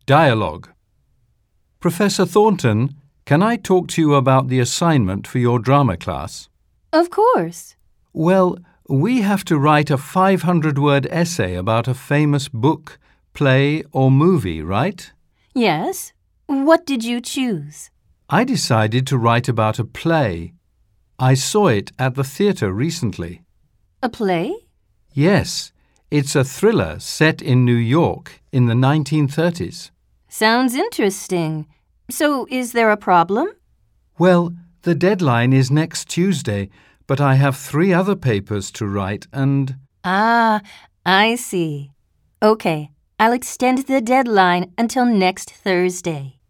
Dialogue. Professor Thornton, can I talk to you about the assignment for your drama class? Of course. Well, we have to write a 500-word essay about a famous book, play, or movie, right? Yes. What did you choose? I decided to write about a play. I saw it at the theatre recently. A play? Yes, it's a thriller set in New York in the 1930s. Sounds interesting. So, is there a problem? Well, the deadline is next Tuesday, but I have 3 other papers to write and… Ah, I see. Okay, I'll extend the deadline until next Thursday.